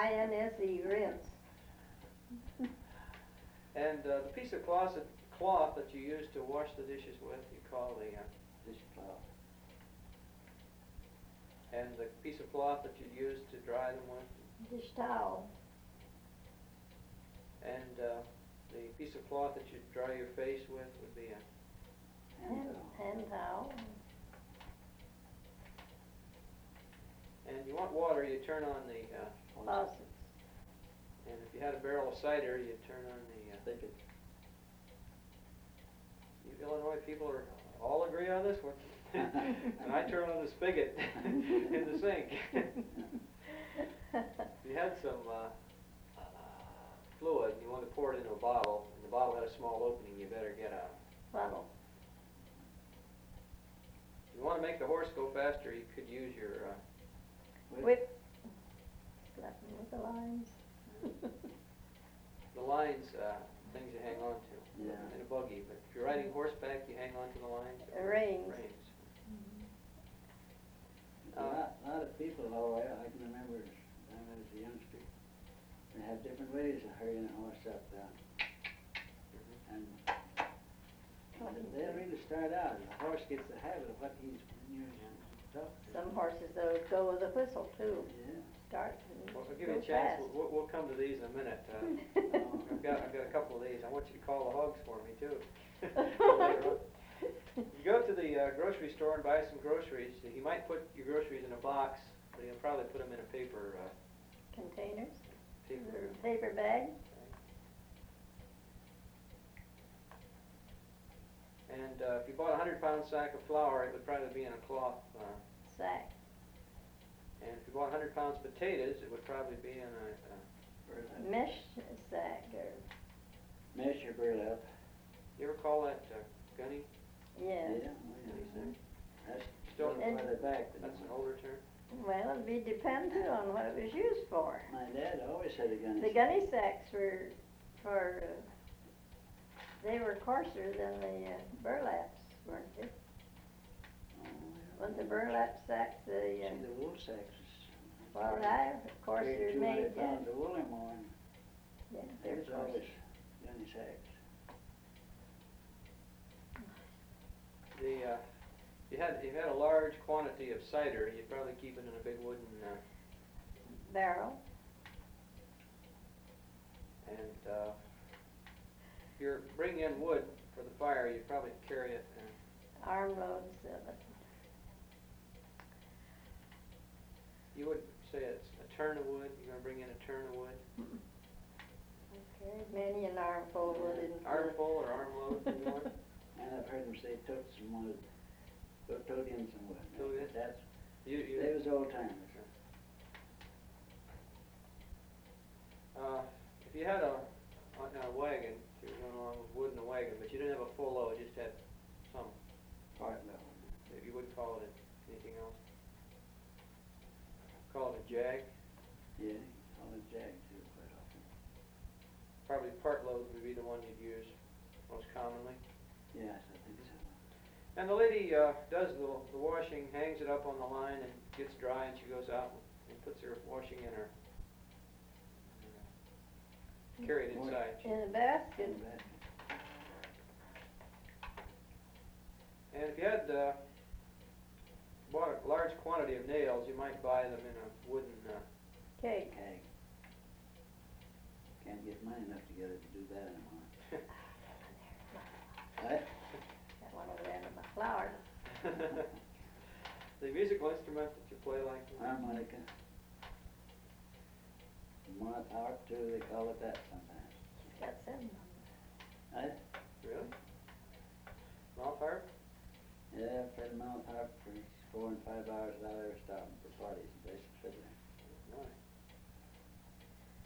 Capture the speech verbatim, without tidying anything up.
I N S E, rinse. And uh, the piece of cloth that, cloth that you use to wash the dishes with, you call the uh, dishcloth. and the piece of cloth that you use to dry them with, Dish towel. and uh, the piece of cloth that you dry your face with would be a Hand Hand, towel. hand towel. and you want water, you turn on the uh, Faucets. and if you had a barrel of cider, you turn on the uh, Thicket. you Illinois people are all agree on this one. And I turn on the spigot in the sink. If you had some uh, fluid and you want to pour it into a bottle, and the bottle had a small opening, you better get a. Bottle. If you want to make the horse go faster, you could use your. Uh, Whip. Slap them with the lines. the lines, uh, things you hang on to Yeah. in a buggy. But if you're riding horseback, you hang on to the lines. The reins. Reins. A lot, lot of people, oh, I, I can remember when I was a youngster, they had different ways of hurrying a horse up there. And they really start out, the horse gets the habit of what he's using to talk to. Some horses, though, go with a whistle, too. Yeah. Start and Well, I'll give go you a chance. fast. We'll, we'll come to these in a minute. Uh, I've got I've got a couple of these. I want you to call the hogs for me too. Later on. You go to the uh, grocery store and buy some groceries. He might put your groceries in a box, but he'll probably put them in a paper uh, Containers. paper. Or paper bag. And uh, if you bought a hundred pound sack of flour, it would probably be in a cloth. Uh, Sack. and if you bought a hundred pounds potatoes, it would probably be in a. Uh, Burlap. Mesh sack or, Mesh or burlap. you ever call that uh, gunny? yeah. Yeah, oh, yeah. That's Still- still by the back. but That's an older term. Well, it'd be dependent on what it was used for. My dad always had a gun. The gunny sacks were for, uh, they were coarser than the uh, burlaps, weren't they? Wasn't the burlap sack the, See, uh, the wool sacks. well, I, of course, Carried they're two made, hundred yeah, pounds of wool or more. and yeah, they're There's coarser. always gunny sacks. The uh, you had you had a large quantity of cider. You'd probably keep it in a big wooden. Uh, Barrel. and uh, if you're bringing in wood for the fire, you'd probably carry it. Uh, Armloads of it. you would say it's a turn of wood. You're going to bring in a turn of wood. Okay, many an armful of wood in. Armful or armload, if you want. And I've heard them say took some wood, took took in some wood. Took in? That's, You, you, they was old timers. uh, if you had a, on a wagon, if you were going along with wood in a wagon, but you didn't have a full load, just had some, Part level. you wouldn't call it anything else. Call it a jag. Yeah, call it jag too quite often. Probably part load would be the one you'd use most commonly. Yes, I think so. And the lady uh, does the, the washing, hangs it up on the line and gets dry, and she goes out and puts her washing in her, uh, carry it inside. In a basket. But And if you had uh, bought a large quantity of nails, you might buy them in a wooden uh, Cake. keg. Can't get money enough together to do that anymore. Right? Got one over there in my flower. the musical instrument that you play like Harmonica. Mount harp too, they call it that sometimes. She's got seven on Right? really? Mouth harp? Yeah, played the mount harp for four and five hours without ever stopping for parties and basic fiddling. Nice.